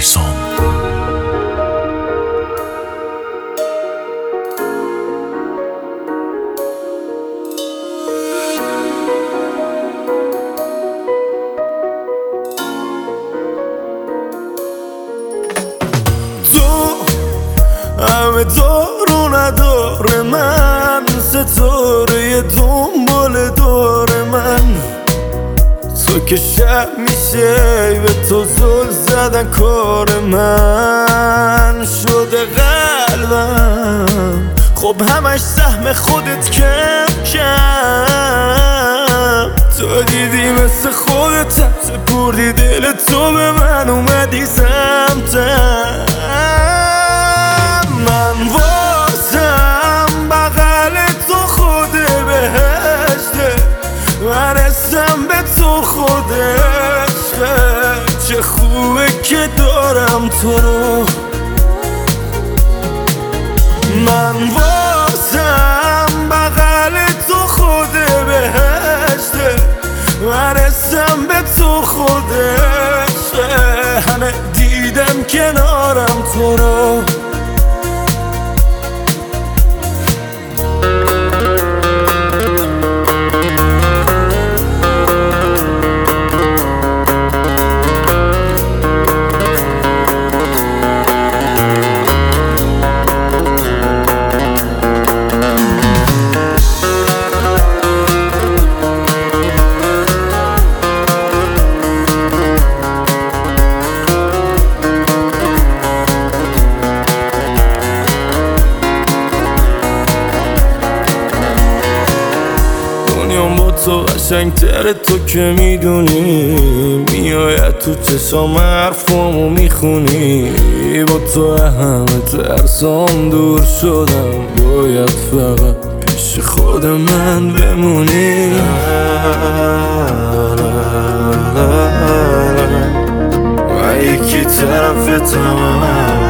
نیسان. همه دارو نداره من، ستاره دنبال دور من. تو که شب میشه به تو زل زدن کار من شده قلبم. خب همش سهم خودت کم کم. تو دیدی مثل خودت سپردی دل تو به من، اومدی سمتم. من واسم بغل تو خود بهشته، من اسم به تو خود عشقه. چه خوبه که دارم تو رو. من واسم بغل تو خود بهشته، من اسم به تو خود عشقه. همه دیدم کنارم تو رو. با تو قشنگتره، تو که میدونی میاید تو چشام حرفامو میخونی. با تو همه ترسام دور شدم، باید فقط پیش خود من بمونی. و یکی طرفتم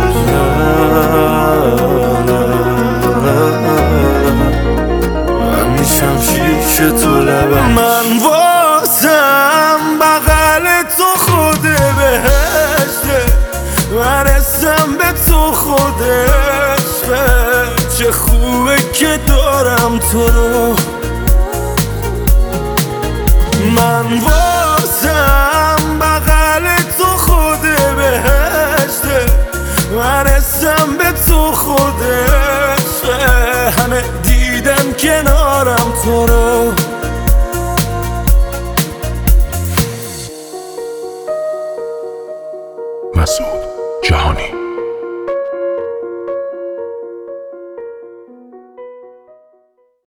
شمشیر تو لبم. من واسم بغل تو خود بهشته، من اسم به تو خود عشقه. چه خوبه که دارم تو رو. من واسم بغل تو خود بهشته، من اسم به تو خود عشقه. همه دیدن کنارم تو رو. مسعود جهانی.